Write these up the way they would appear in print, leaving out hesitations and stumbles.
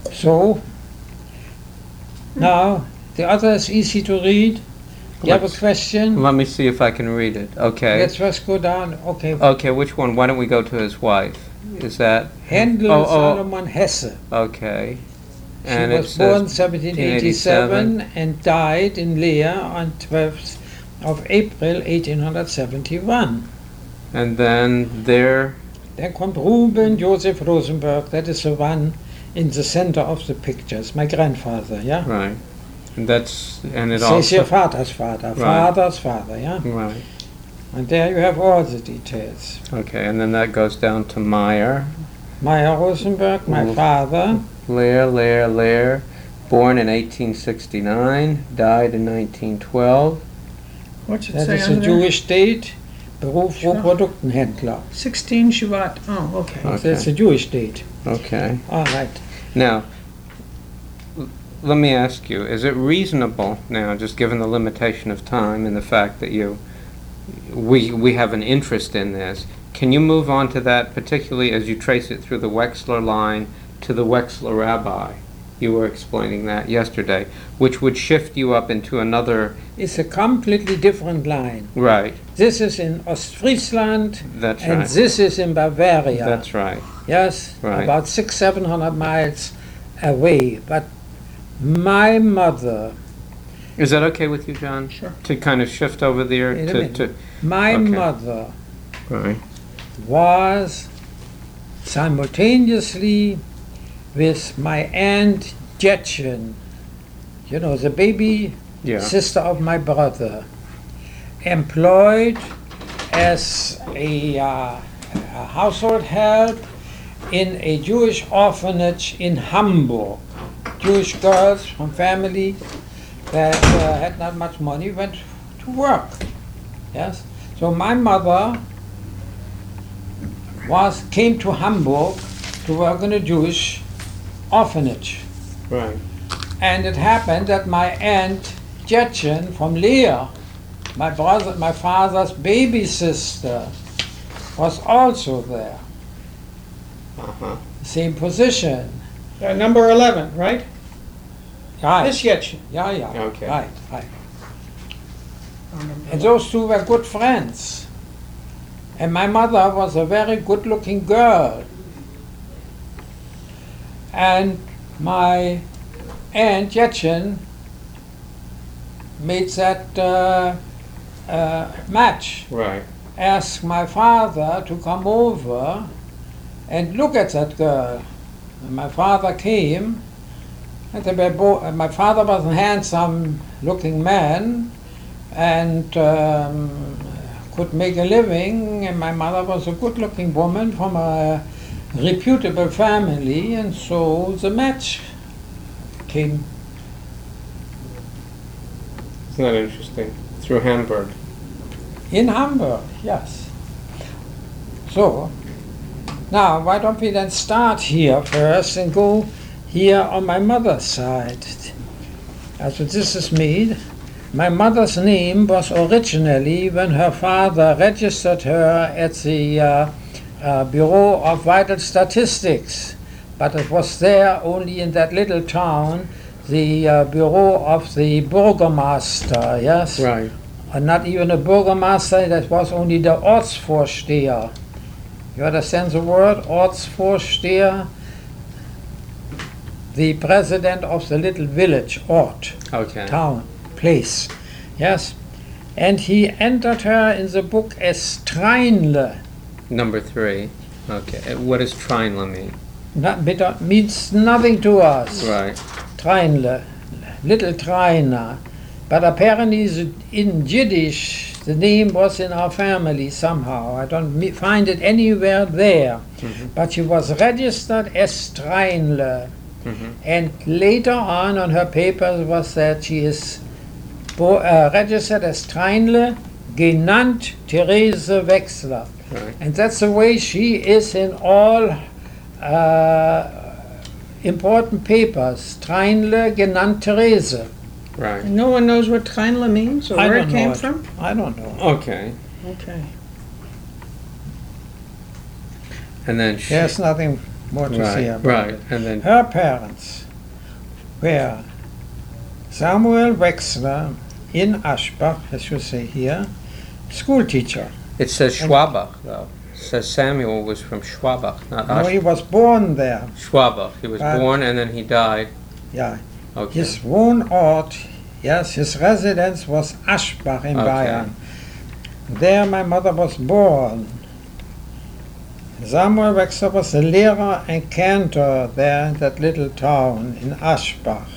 So, now, the other is easy to read. You have a question? Let me see if I can read it. Okay. Let's first go down. Okay. Okay, which one? Why don't we go to his wife? Is that Handel Salomon Hesse. Okay. She And was born 1787 and died in Leer on 12th of April 1871. And then there. Then kommt Ruben Joseph Rosenberg. That is the one in the center of the pictures. My grandfather, yeah? Right. And that's, and it Says also. your father's father. Right. Father's father, yeah? Right. And there you have all the details. Okay, and then that goes down to Meyer. Meyer Rosenberg, my father. Lehr, born in 1869, died in 1912. What's it That say is on a there? Jewish date. Beruf Sure. Rohproduktenhändler. 16 Shabbat. Oh, okay. Okay. That's a Jewish date. Okay. All right. Now, let me ask you, is it reasonable now, just given the limitation of time and the fact that we have an interest in this, can you move on to that, particularly as you trace it through the Wexler line to the Wexler rabbi? You were explaining that yesterday, which would shift you up into another. It's a completely different line. Right. This is in Ostfriesland, That's and right. this is in Bavaria. That's right. Yes, Right. about 600-700 miles away. But my mother, Is that okay with you, John? Sure. To kind of shift over there Wait a to minute. my Okay. mother right. was simultaneously with my aunt Jetchen, you know, the baby Yeah. sister of my brother, employed as a household help in a Jewish orphanage in Hamburg. Jewish girls from family that had not much money went to work. Yes, so my mother came to Hamburg to work in a Jewish orphanage. Right. And it happened that my aunt Jetchen from Leer, my father's baby sister, was also there. Uh-huh. Same position. Number 11, right? Right. This Yetchin. Yeah. Okay. Right. And those two were good friends. And my mother was a very good-looking girl. And my aunt Jetchen made that match. Right. Asked my father to come over and look at that girl. And my father came, and they were my father was a handsome-looking man, and could make a living, and my mother was a good-looking woman from a reputable family, and so the match came. Isn't that interesting? Through Hamburg. In Hamburg, yes. So, now why don't we then start here first and go here on my mother's side. As this is me. My mother's name was originally, when her father registered her at the Bureau of Vital Statistics, but it was there only in that little town, the Bureau of the Burgomaster, yes? Right. Not even a Burgomaster, that was only the Ortsvorsteher. You understand the word? Ortsvorsteher? The president of the little village, Ort, Okay. town, place. Yes? And he entered her in the book as Treinle. Number 3. Okay. What does Treinle mean? Means nothing to us. Right. Treinle, little Trainer. But apparently in Yiddish, the name was in our family somehow. I don't find it anywhere there. Mm-hmm. But she was registered as Treinle. Mm-hmm. And later on her papers was that she is registered as Treinle, genannt Therese Wexler. Right. And that's the way she is in all important papers. Treinle, genannt Therese. Right. No one knows what Treinle means or I where don't it know came it. from? I don't know. Okay. Okay. And then she, There's nothing more to say about Right, it. and then, Her parents were Samuel Wexler in Aschbach, as you say here, school teacher. it says Schwabach, though. It says Samuel was from Schwabach, not No, he Aschbach. was born there. Schwabach, he was But- born and then he died. Yeah. Okay, His Wohnort, yes, his residence was Aschbach in Okay. Bayern. There my mother was born. Samuel Wexler was a Lehrer and cantor there in that little town in Aschbach.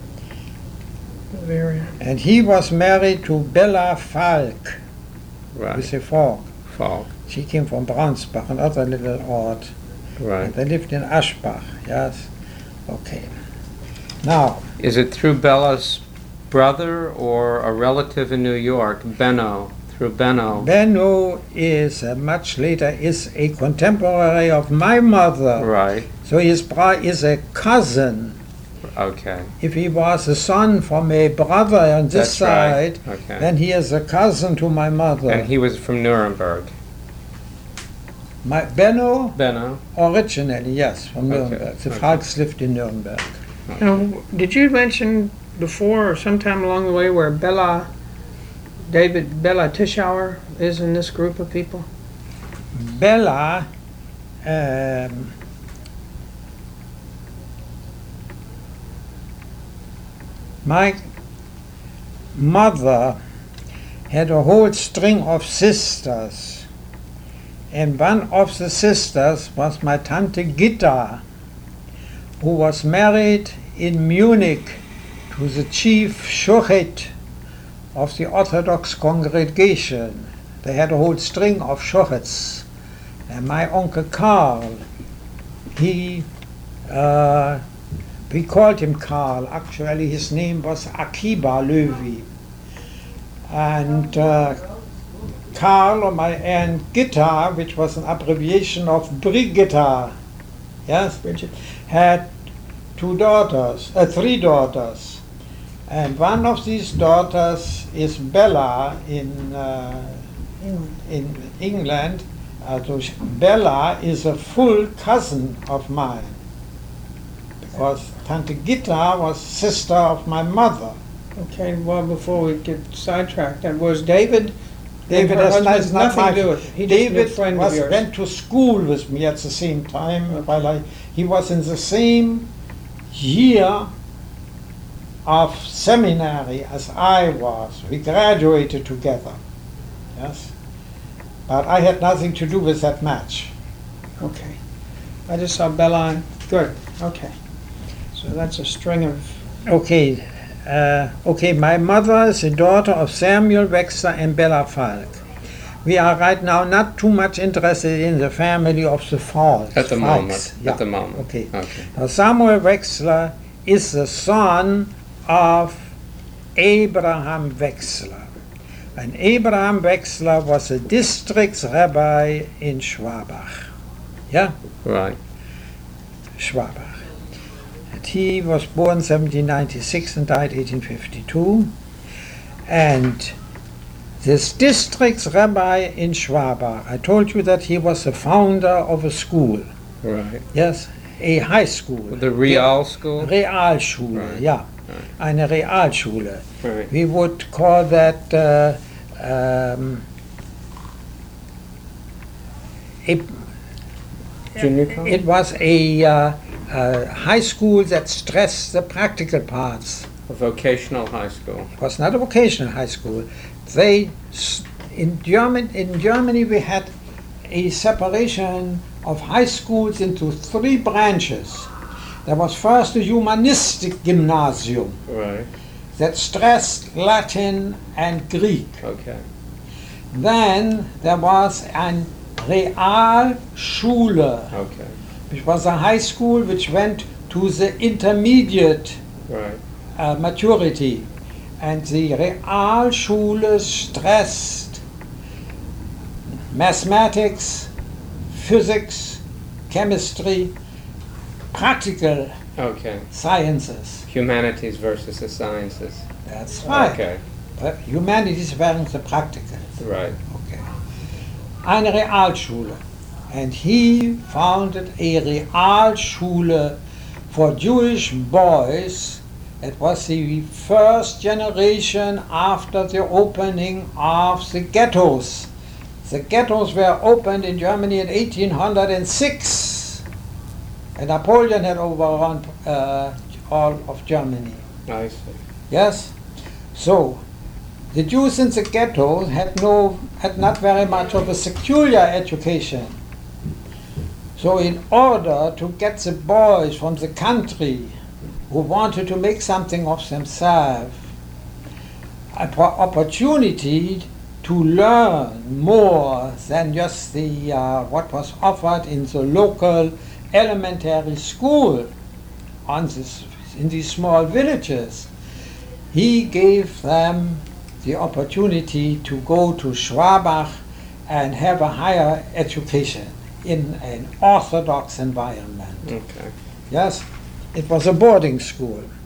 Very. And he was married to Bella Falk, right, with a fork. Falk, She came from Braunsbach, another little ort. right. And they lived in Aschbach, yes. Okay. Now, Is it through Bella's brother or a relative in New York, Benno, through Benno? Benno is much later is a contemporary of my mother. Right, So his brother is a cousin. okay, If he was a son from a brother on this that's right, side, okay. then he is a cousin to my mother. And he was from Nuremberg. My Benno, Benno? originally, yes, from Okay, Nuremberg. The okay. Falks lived in Nuremberg. Now, did you mention before or sometime along the way where Bella Tischauer is in this group of people? Bella, my mother had a whole string of sisters, and one of the sisters was my Tante Gitta, who was married in Munich to the chief shochet of the Orthodox congregation. They had a whole string of shochets. And my uncle Karl, we called him Karl. Actually, his name was Akiba Löwy. And Karl or my aunt Gitta, which was an abbreviation of Brigitta, yes, Bridget. had three daughters. And one of these daughters is Bella in England. So Bella is a full cousin of mine, because Tante Gitta was sister of my mother. Okay, well, before we get sidetracked, that was David. David Her has husband not nothing my, to do with it. He just a David friend of yours. went to school with me at the same time, while he was in the same year of seminary as I was. We graduated together. Yes. But I had nothing to do with that match. Okay. I just saw Bella and, good, okay. So that's a string of, Okay. Okay, my mother is the daughter of Samuel Wexler and Bella Falk. We are right now not too much interested in the family of the Falks. At the Falks, moment, yeah. at the moment. Okay. Okay. Now, Samuel Wexler is the son of Abraham Wexler. And Abraham Wexler was a district rabbi in Schwabach. Yeah? Right, Schwabach. And he was born 1796 and died 1852. And this district rabbi in Schwabach, I told you that he was the founder of a school. right. Yes, a high school. The Real School? Realschule, Right. ja. Right. Eine Realschule. Right. We would call that a Junior college? it was a high school that stressed the practical parts. A vocational high school. It was not a vocational high school. In Germany we had a separation of high schools into three branches. There was first a humanistic gymnasium Right, that stressed Latin and Greek. okay. Then there was an Realschule, Okay, which was a high school which went to the intermediate right, maturity. And the Realschule stressed mathematics, physics, chemistry, practical okay. sciences. Humanities versus the sciences. That's right. Okay, Humanities wären the practical. right, Okay. Eine Realschule. and he founded a Realschule for Jewish boys. It was the first generation after the opening of the ghettos. The ghettos were opened in Germany in 1806, and Napoleon had overrun all of Germany. I see. Yes? So, the Jews in the ghetto had not very much of a secular education. So in order to get the boys from the country who wanted to make something of themselves, an opportunity to learn more than just the what was offered in the local elementary school in these small villages, he gave them the opportunity to go to Schwabach and have a higher education in an orthodox environment. Okay. Yes, it was a boarding school.